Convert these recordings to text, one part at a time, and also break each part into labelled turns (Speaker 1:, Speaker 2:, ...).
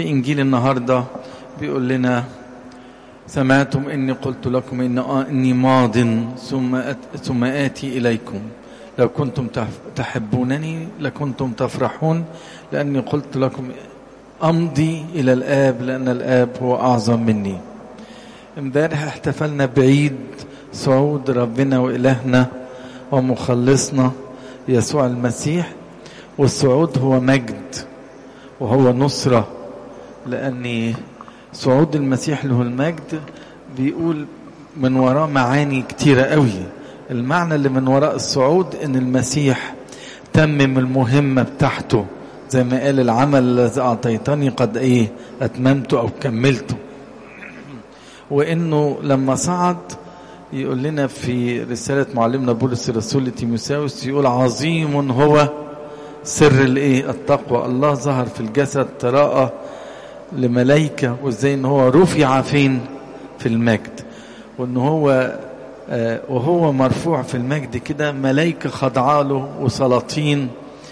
Speaker 1: في إنجيل النهاردة بيقول لنا: سمعتم إني قلت لكم إني ماض ثم آتي إليكم، لو كنتم تحبونني لكنتم تفرحون، لأني قلت لكم أمضي إلى الآب لأن الآب هو أعظم مني. امبارح احتفلنا بعيد صعود ربنا وإلهنا ومخلصنا يسوع المسيح، والصعود هو مجد وهو نصرة، لأن صعود المسيح له المجد بيقول من وراء معاني كتيرة قوي. المعنى اللي من وراء الصعود إن المسيح تمم المهمة بتاعته، زي ما قال: العمل الذي أعطيتني قد أتممته أو كملته. وإنه لما صعد يقول لنا في رسالة معلمنا بولس الرسول لتيموثاوس، يقول: عظيم هو سر التقوى، الله ظهر في الجسد تراءى لملائكة، وازاي ان هو رفع فين؟ في المجد، وان هو وهو مرفوع في المجد كده ملائكة خضعة له وسلاطين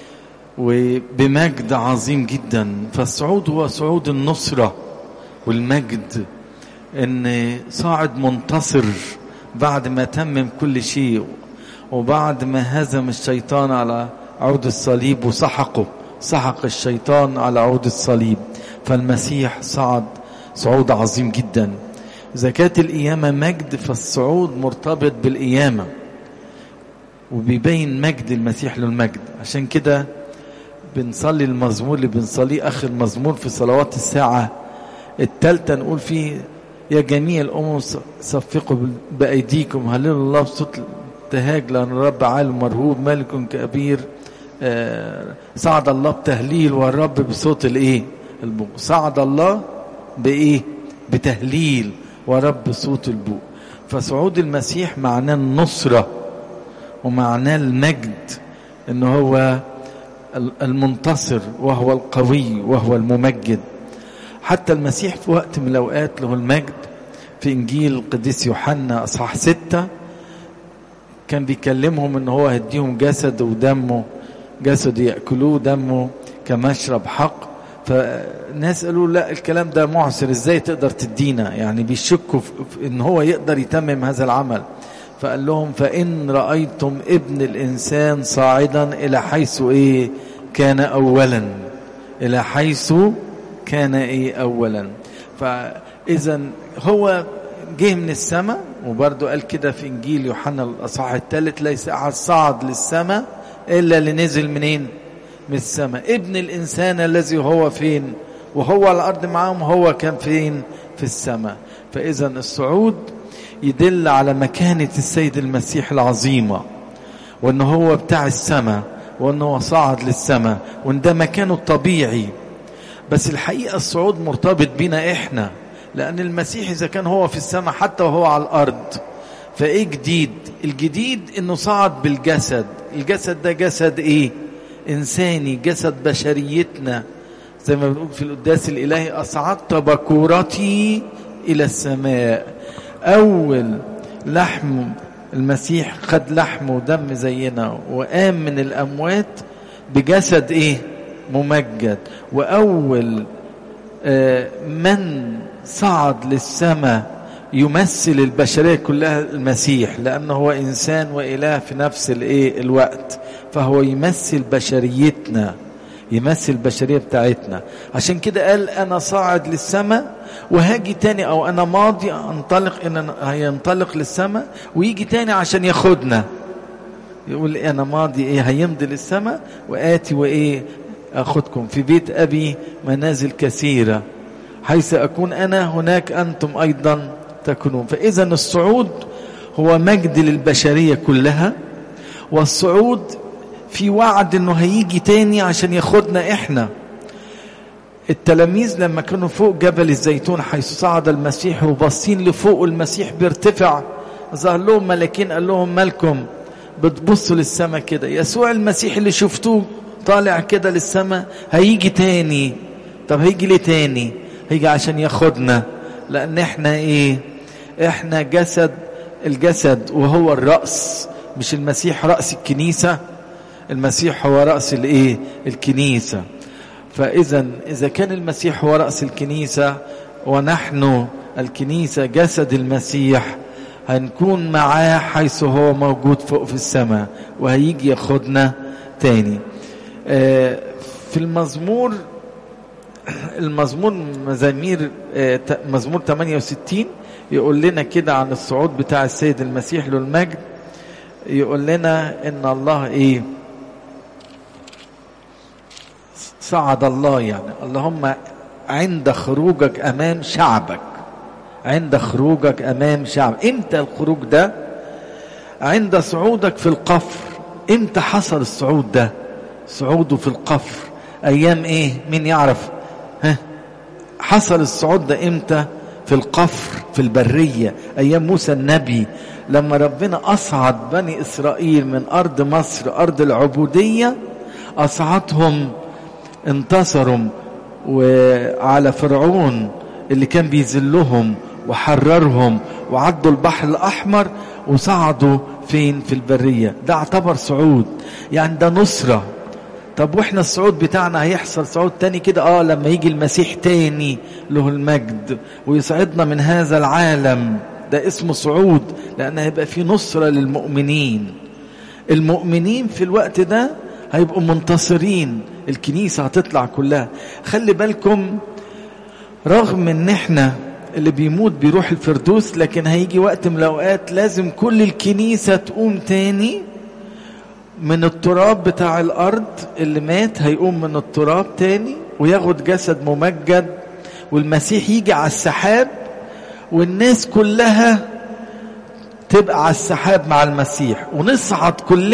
Speaker 1: وبمجد عظيم جدا. فالصعود هو صعود النصرة والمجد، ان صاعد منتصر بعد ما تمم كل شيء، وبعد ما هزم الشيطان على عود الصليب وسحق الشيطان على عود الصليب. فالمسيح صعد صعود عظيم جدا. إذا كانت القيامة مجد، فالصعود مرتبط بالقيامة، وبيبين مجد المسيح للمجد. عشان كده بنصلي المزمور اللي بنصليه آخر مزمور في صلوات الساعة الثالثة، نقول فيه: يا جميع الأمم صفقوا بأيديكم، هللوا الله بصوت تهاج، لأن الرب عالم مرهوب، ملك كبير. صعد الله بتهليل، والرب بصوت البوق. صعد الله بتهليل، والرب بصوت البوق. فصعود المسيح معناه النصرة ومعناه المجد، انه هو المنتصر وهو القوي وهو الممجد. حتى المسيح في وقت من الأوقات له المجد في إنجيل القديس يوحنا أصحاح 6 كان بيكلمهم ان هو هديهم جسد ودمه، جسد يأكلوه، دمه كمشرب حق. فالناس قالوا: لا، الكلام ده معسر، ازاي تقدر تدينا؟ يعني بيشكوا في ان هو يقدر يتمم هذا العمل. فقال لهم: فإن رأيتم ابن الإنسان صاعدا إلى حيث كان أولا، إلى حيث كان أولا. فإذا هو جه من السماء، وبرضه قال كده في إنجيل يوحنا الأصحاح الثالث: ليس أحد صعد للسماء إلا اللي نزل منين؟ من السماء. ابن الإنسان الذي هو فين؟ وهو على الأرض معهم، هو كان فين؟ في السماء. فإذا الصعود يدل على مكانة السيد المسيح العظيمة، وأنه هو بتاع السماء، وأنه هو صعد للسماء، وأن ده مكانه الطبيعي. بس الحقيقة الصعود مرتبط بنا إحنا، لأن المسيح إذا كان هو في السماء حتى وهو على الأرض، فإيه جديد؟ الجديد إنه صعد بالجسد. الجسد ده جسد إنساني، جسد بشريتنا، زي ما بنقول في القداس الإلهي: أصعدت بكورتي إلى السماء. أول لحم المسيح خد لحم ودم زينا، وقام من الأموات بجسد ممجد. وأول من صعد للسماء يمثل البشرية كلها المسيح، لأنه هو إنسان وإله في نفس الوقت. فهو يمثل بشريتنا، يمثل البشرية بتاعتنا. عشان كده قال: أنا صاعد للسماء وهاجي تاني، أو أنا ماضي هينطلق للسماء ويجي تاني عشان ياخدنا. يقول: أنا ماضي هيمضي للسماء وآتي أخذكم في بيت أبي منازل كثيرة، حيث أكون أنا هناك أنتم أيضا تكونون. فإذا الصعود هو مجد للبشرية كلها، والصعود في وعد أنه هيجي تاني عشان ياخدنا إحنا. التلاميذ لما كانوا فوق جبل الزيتون حيث صعد المسيح وبصين لفوق المسيح بيرتفع، ظهر لهم ملاكين قال لهم: مالكم بتبصوا للسماء كده؟ يسوع المسيح اللي شفتوه طالع كده للسماء هيجي تاني. طب هيجي ليه تاني؟ هيجي عشان ياخدنا، لأن احنا احنا الجسد وهو الرأس. مش المسيح رأس الكنيسة؟ المسيح هو رأس الكنيسة. إذا كان المسيح هو رأس الكنيسة ونحن الكنيسة جسد المسيح، هنكون معاه حيث هو موجود فوق في السماء، وهيجي ياخدنا تاني. في المزمور مزمور 68 يقول لنا كده عن الصعود بتاع السيد المسيح له المجد. يقول لنا ان الله ايه؟ صعد الله، يعني اللهم عند خروجك امام شعبك، عند خروجك امام شعب. امتى الخروج ده؟ عند صعودك في القفر. امتى حصل الصعود ده؟ صعوده في القفر ايام ايه؟ مين يعرف؟ حصل الصعود ده امتى؟ في القفر، في البرية، ايام موسى النبي، لما ربنا اصعد بني اسرائيل من ارض مصر، ارض العبودية، اصعدهم، انتصروا وعلى فرعون اللي كان بيذلهم، وحررهم، وعدوا البحر الاحمر، وصعدوا فين؟ في البرية. ده اعتبر صعود، يعني ده نصرة. طب واحنا الصعود بتاعنا هيحصل صعود تاني كده؟ لما يجي المسيح تاني له المجد ويصعدنا من هذا العالم، ده اسمه صعود، لان هيبقى فيه نصرة للمؤمنين. المؤمنين في الوقت ده هيبقوا منتصرين، الكنيسة هتطلع كلها. خلي بالكم، رغم ان احنا اللي بيموت بيروح الفردوس، لكن هيجي وقت من الاوقات لازم كل الكنيسة تقوم تاني من التراب بتاع الارض. اللي مات هيقوم من التراب تاني وياخد جسد ممجد، والمسيح يجي على السحاب، والناس كلها تبقى على السحاب مع المسيح، ونصعد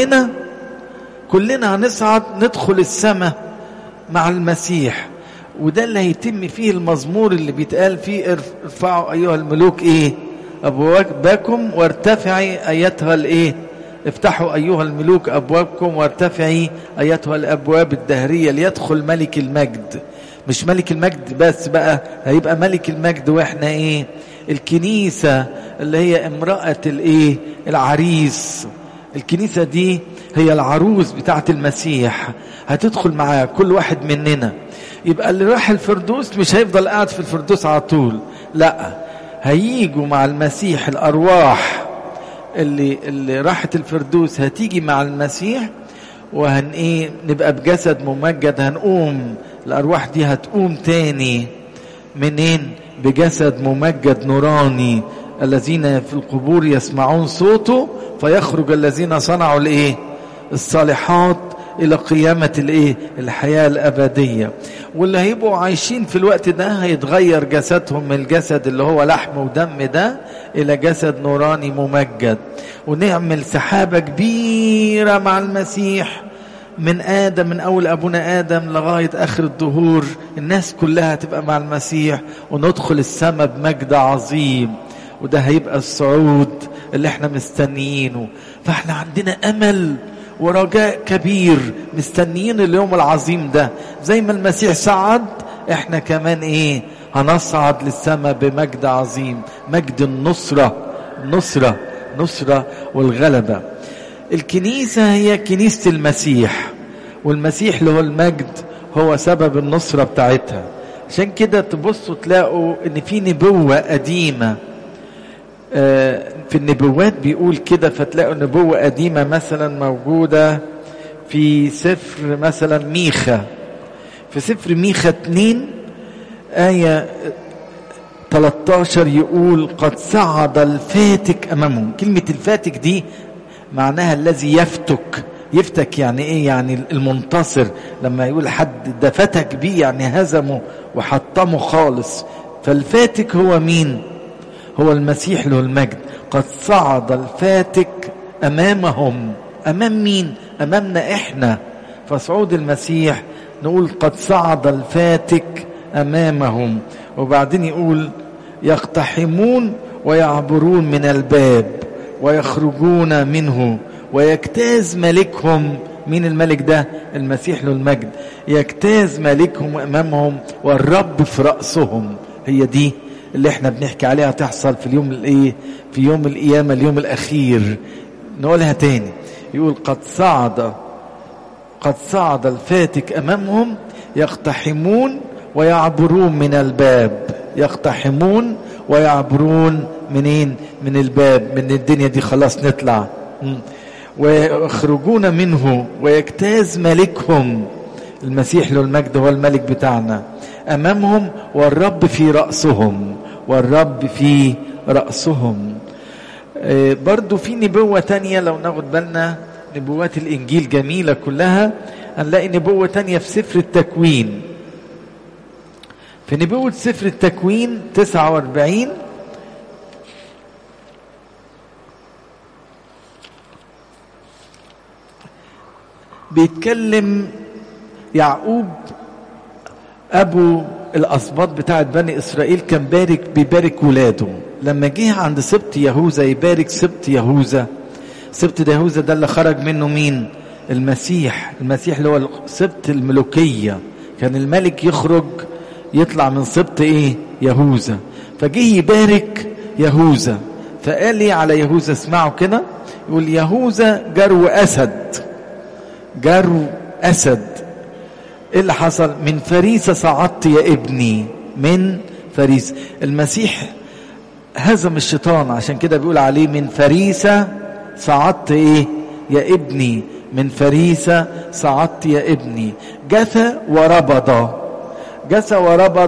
Speaker 1: كلنا هنصعد ندخل السماء مع المسيح. وده اللي هيتم فيه المزمور اللي بيتقال فيه ارفعوا ايها الملوك ايه؟ ابوابكم وارتفعي ايتها الايه؟ افتحوا ايها الملوك ابوابكم وارتفعي ايتها الابواب الدهرية ليدخل ملك المجد. مش ملك المجد بس بقى، هيبقى ملك المجد واحنا ايه؟ الكنيسة اللي هي امرأة الايه؟ العريس. الكنيسة دي هي العروس بتاعت المسيح، هتدخل معاه كل واحد مننا. يبقى اللي راح الفردوس مش هيفضل قاعد في الفردوس على طول، لا، هييجوا مع المسيح. الارواح اللي راحت الفردوس هتيجي مع المسيح، نبقى بجسد ممجد. هنقوم، الارواح دي هتقوم تاني منين؟ بجسد ممجد نوراني. الذين في القبور يسمعون صوته فيخرج الذين صنعوا الصالحات الى قيامة الحياة الابدية. واللي هيبقوا عايشين في الوقت ده هيتغير جسدهم من الجسد اللي هو لحم ودم ده الى جسد نوراني ممجد، ونعمل سحابة كبيرة مع المسيح من اول ابونا ادم لغاية اخر الدهور. الناس كلها تبقى مع المسيح، وندخل السماء بمجد عظيم. وده هيبقى الصعود اللي احنا مستنيينه. فاحنا عندنا امل ورجاء كبير، مستنيين اليوم العظيم ده. زي ما المسيح صعد، احنا كمان هنصعد للسماء بمجد عظيم، مجد النصرة والغلبة. الكنيسة هي كنيسة المسيح، والمسيح اللي هو المجد هو سبب النصرة بتاعتها. عشان كده تبصوا تلاقوا ان في نبوة قديمة في النبوات بيقول كده، فتلاقوا نبوة قديمة مثلا موجودة في سفر مثلا ميخا. في سفر ميخا 2 آية 13 يقول قد صعد الفاتك أمامهم. كلمة الفاتك دي معناها الذي يفتك يعني ايه؟ يعني المنتصر. لما يقول حد ده فتك بيه يعني هزمه وحطمه خالص. فالفاتك هو مين؟ هو المسيح له المجد. قد صعد الفاتك أمامهم. أمام مين؟ أمامنا إحنا. فصعود المسيح نقول قد صعد الفاتك أمامهم. وبعدين يقول يقتحمون ويعبرون من الباب ويخرجون منه ويجتاز ملكهم. مين الملك ده؟ المسيح له المجد. يجتاز ملكهم أمامهم والرب في رأسهم. هي دي اللي احنا بنحكي عليها تحصل في اليوم في يوم القيامة، اليوم الأخير. نقولها تاني، يقول قد صعد الفاتك أمامهم يقتحمون ويعبرون من الباب. يقتحمون ويعبرون منين؟ من الباب، من الدنيا دي خلاص نطلع. ويخرجون منه ويجتاز ملكهم. المسيح له المجد هو الملك بتاعنا أمامهم، والرب في رأسهم. والرب في رأسهم. برضو في نبوة تانية لو ناخد بالنا، نبوات الإنجيل جميلة كلها. هنلاقي نبوة تانية في سفر التكوين. في نبوة سفر التكوين 49 بيتكلم يعقوب أبو الأسباط بتاعت بني إسرائيل، كان بيبارك ولاده. لما جه عند سبط يهوذا يبارك سبط يهوذا. سبط يهوذا ده اللي خرج منه مين؟ المسيح. المسيح اللي هو سبط الملوكية. كان الملك يخرج يطلع من سبط ايه؟ يهوذا. فجه يبارك يهوذا، فقال لي على يهوذا، اسمعوا كده، يقول يهوذا جرو أسد. جرو أسد. ايه اللي حصل؟ من فريسة صعدت يا ابني. من فريسة. المسيح هزم الشيطان، عشان كده بيقول عليه من فريسة صعدت ايه يا ابني. من فريسة صعدت يا ابني. جثى وربض. جثى وربض.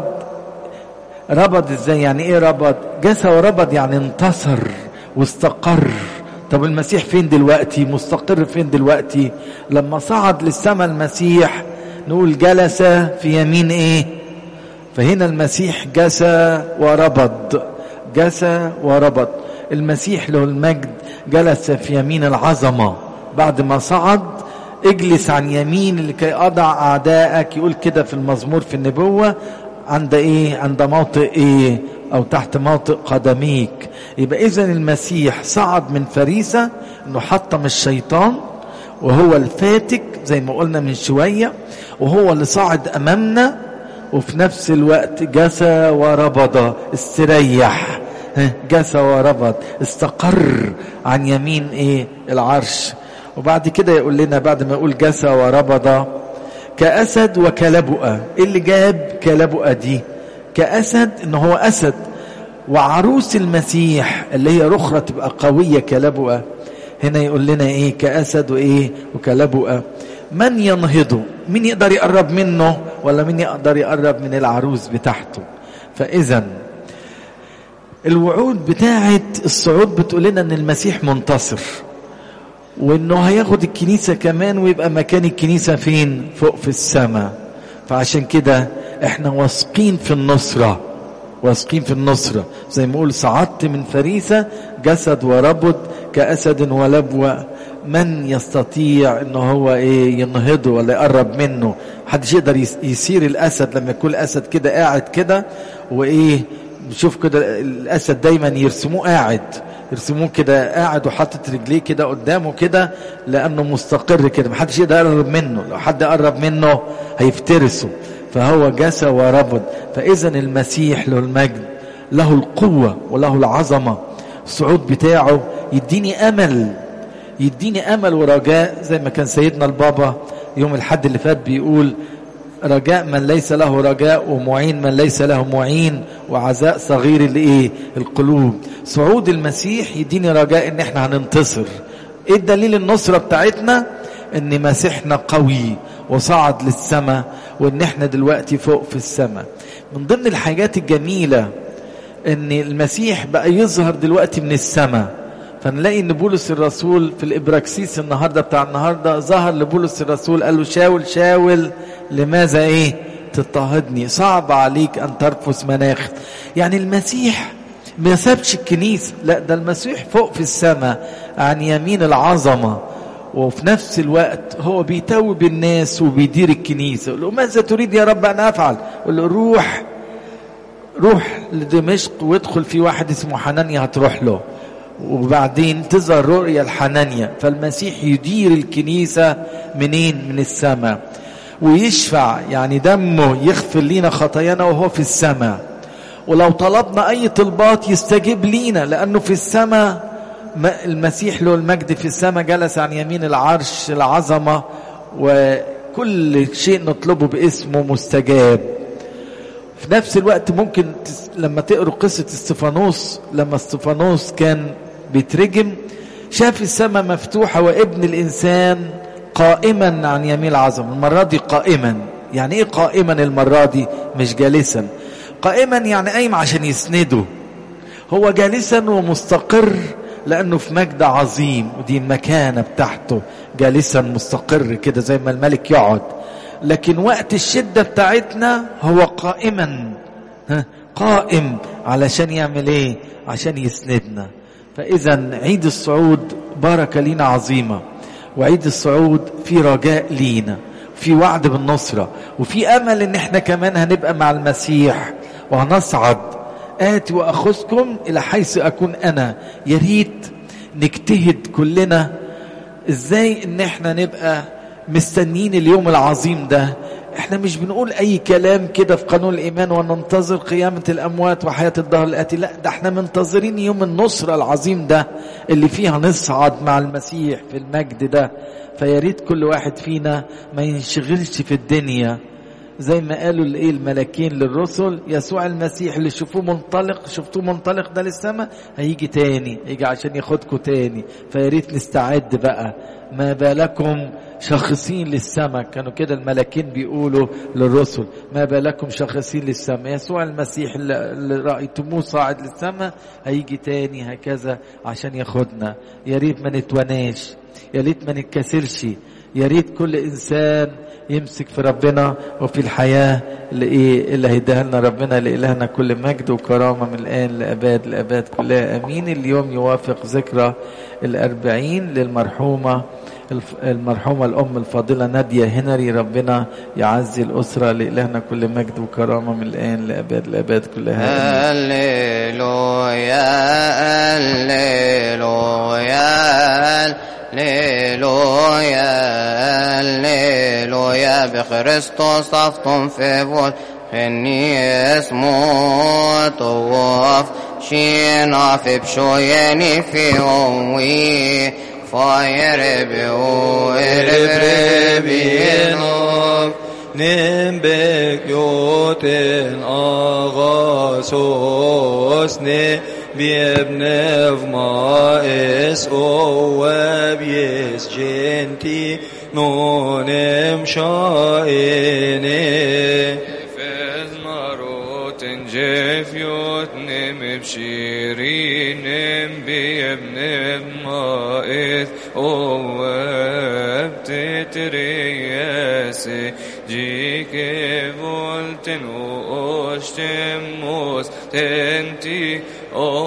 Speaker 1: ربض ازاي؟ يعني ايه ربض؟ جثى وربض يعني انتصر واستقر. طب المسيح فين دلوقتي؟ مستقر فين دلوقتي؟ لما صعد للسماء المسيح نقول جلس في يمين ايه؟ فهنا المسيح جسى وربض. جسى وربض. المسيح له المجد جلس في يمين العظمة بعد ما صعد. اجلس عن يمين لكي اضع اعدائك، يقول كده في المزمور في النبوة، عند ايه؟ عند موطئ ايه؟ او تحت موطئ قدميك. يبقى اذن المسيح صعد من فريسة انه حطم الشيطان، وهو الفاتك زي ما قلنا من شوية، وهو اللي صعد امامنا، وفي نفس الوقت جسى وربض. استريح. جسى وربض. استقر عن يمين ايه؟ العرش. وبعد كده يقول لنا بعد ما يقول جسى وربض كأسد وكلبؤة. ايه اللي جاب كلبؤة دي؟ كأسد ان هو اسد، وعروس المسيح اللي هي رخرة تبقى قوية كلبؤة. هنا يقول لنا ايه؟ كأسد وايه؟ وكلبؤة. من ينهضه؟ مين يقدر يقرب منه؟ ولا مين يقدر يقرب من العروس بتاعته؟ فاذا الوعود بتاعت الصعود بتقول لنا ان المسيح منتصر، وانه هياخد الكنيسة كمان، ويبقى مكان الكنيسة فين؟ فوق في السماء. فعشان كده احنا واثقين في النصرة. واثقين في النصرة. زي ما يقول صعدت من فريسة جسد وربض كأسد ولبوة. من يستطيع انه هو ايه؟ ينهضه ولا يقرب منه؟ محدش يقدر يسير الاسد. لما يكون الاسد كده قاعد كده وايه، نشوف كده الاسد دايما يرسموه قاعد، يرسموه كده قاعد وحاطط رجليه كده قدامه كده، لانه مستقر كده، محدش يقدر يقرب منه. لو حد قرب منه هيفترسه. فهو جسى وربض. فاذا المسيح له المجد له القوة وله العظمة. الصعود بتاعه يديني امل، يديني امل ورجاء، زي ما كان سيدنا البابا يوم الحد اللي فات بيقول رجاء من ليس له رجاء، ومعين من ليس له معين، وعزاء صغير الايه؟ القلوب. صعود المسيح يديني رجاء ان احنا هننتصر. ايه الدليل النصرة بتاعتنا؟ ان مسيحنا قوي وصعد للسماء، وان احنا دلوقتي فوق في السماء. من ضمن الحاجات الجميلة ان المسيح بقى يظهر دلوقتي من السماء. فنلاقي ان بولس الرسول في الابراكسيس النهارده بتاع النهارده ظهر لبولس الرسول قال له شاول شاول لماذا ايه تضطهدني؟ صعب عليك ان ترفس مناخ. يعني المسيح ما سابش الكنيسه، لا ده المسيح فوق في السماء عن يمين العظمه، وفي نفس الوقت هو بيتوب الناس وبيدير الكنيسه. يقول له ماذا تريد يا رب ان افعل؟ يقول له روح لدمشق وادخل في واحد اسمه حنانيا هتروح له، وبعدين تظهر رؤية الحنانية. فالمسيح يدير الكنيسة منين؟ من السماء. ويشفع، يعني دمه يغفر لنا خطايانا وهو في السماء. ولو طلبنا أي طلبات يستجيب لنا، لأنه في السماء. المسيح له المجد في السماء جلس عن يمين العرش العظمة، كل شيء نطلبه باسمه مستجاب. في نفس الوقت ممكن لما تقروا قصة استفانوس، لما استفانوس كان بيترجم شاف السماء مفتوحة وابن الإنسان قائما عن يمين العظمة. المرة دي قائما، يعني ايه قائما المرة دي؟ مش جالسا. قائما يعني قايم عشان يسنده، هو جالسا ومستقر لأنه في مجد عظيم، ودي المكانة بتاعته، جالسا مستقر كده زي ما الملك يقعد. لكن وقت الشدة بتاعتنا هو قائما، قائم علشان يعمل ايه؟ عشان يسندنا. فإذا عيد الصعود بركة لينا عظيمة، وعيد الصعود في رجاء لينا، في وعد بالنصرة، وفي أمل ان احنا كمان هنبقى مع المسيح وهنصعد. آتي وأخذكم إلى حيث أكون أنا. يا ريت نجتهد كلنا إزاي إن احنا نبقى مستنين اليوم العظيم ده. احنا مش بنقول أي كلام كده في قانون الإيمان وننتظر قيامة الأموات وحياة الدهر الآتي، لا، ده احنا منتظرين يوم النصرة العظيم ده اللي فيها نصعد مع المسيح في المجد ده. فيا ريت كل واحد فينا ما ينشغلش في الدنيا، زي ما قالوا الايه الملاكين للرسل، يسوع المسيح اللي شفتوه منطلق ده للسماء هيجي تاني، هيجي عشان ياخدكم تاني. فيا ريت نستعد بقى، ما بالكم شاخصين للسماء. كانوا كده الملاكين بيقولوا للرسل، ما بالكم شاخصين للسماء. يسوع المسيح اللي رأيتموه صاعد للسماء هيجي تاني هكذا عشان ياخدنا. يا ريت ما نتواناش، يا ريت ما نتكسرش، يا ريت كل إنسان يمسك في ربنا وفي الحياة اللي هيديها لنا ربنا. لإلهنا كل مجد وكرامة من الآن لأباد الأباد كلها أمين. اليوم يوافق ذكرى 40 للمرحومة الأم الفاضلة نادية هنري. ربنا يعزي الأسرة. لإلهنا كل مجد وكرامة من الآن لأباد الأباد كلها آمين.
Speaker 2: هللويا هللويا هللويا هللويا بخريستوس أفطن في بول خني اسمه توف شينا في بشويني في هوي فاير بيو البربينو
Speaker 3: نمبك يوتن أغاسوس بيبنف ما اس او بيس جنتي نونم شايني فز ماروت جفيوت نم بشيرين بيبنف ما اس او بتترياسي جيك فولتن واشتموس تنتي